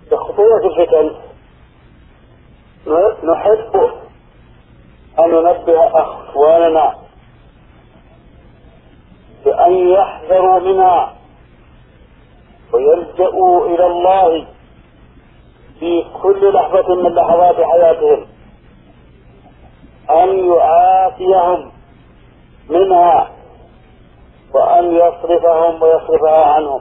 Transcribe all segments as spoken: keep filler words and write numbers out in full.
بخطورة الفتن نحب أن ننبه أخواننا بأن يحذروا منها ويلجأوا إلى الله في كل لحظة من لحظات حياتهم، أن يعافيهم منها وأن يصرفهم ويصرفها عنهم،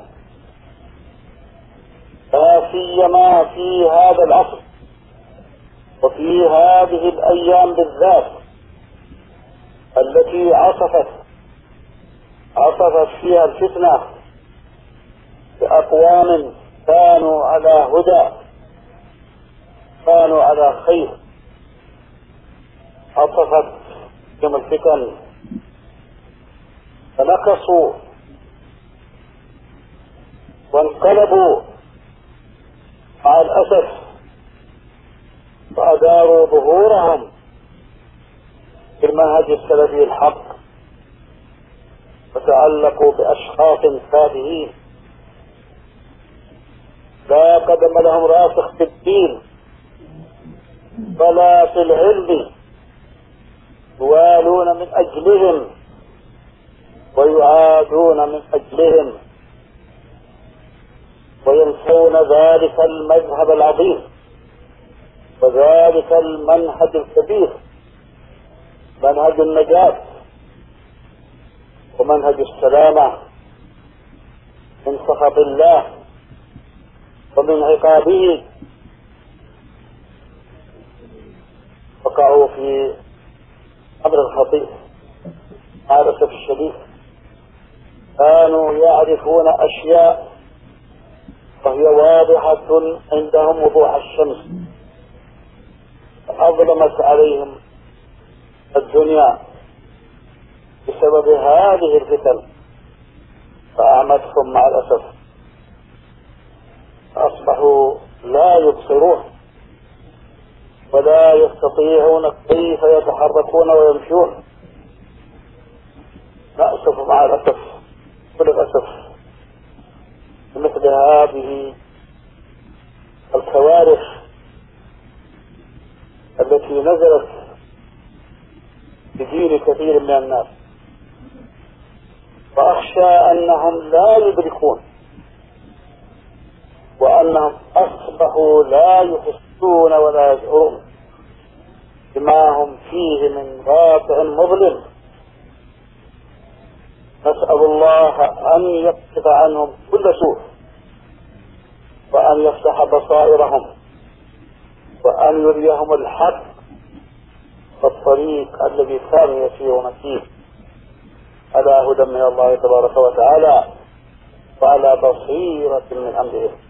لا سيما في هذا العصر وفي هذه الأيام بالذات التي عصفت عصفت فيها الفتنة بأقوام كانوا على هدى، كانوا على خير. عصفت بهم الفتن فنكصوا وانقلبوا مع الأسف وأداروا ظهورهم في المنهج السلفي الحق وتعلقوا بأشخاص تافهين لا قدم لهم راسخ في الدين ولا في العلم، يوالون من أجلهم ويعادون من أجلهم وينسون ذلك المذهب العظيم وذلك المنهج الكبير، منهج النجاة ومنهج السلامة من سخط الله ومن عقابه. وقعوا في أمر خطير مع الأسف الشديد. كانوا يعرفون أشياء وهي واضحة عندهم وضوح الشمس، أظلمت عليهم الدنيا بسبب هذه الفتن فأعمتهم مع الأسف، فأصبحوا لا يبصرون ولا يستطيعون كيف يتحركون ويمشون. نأسف مع الأسف كل الأسف بمثل هذه الكوارث التي نزلت بدين كثير من الناس، وأخشى أنهم لا يدركون وأنهم أصبحوا لا يحسون ولا يشعرون بما هم فيه من واقع مظلم. نسأل الله أن يكشف عنهم كل سوء وأن يفتح بصائرهم وأن يريهم الحق والطريق الذي كانوا يسيرون فيه على هدى من الله تبارك وتعالى وعلى بصيرة من أمره.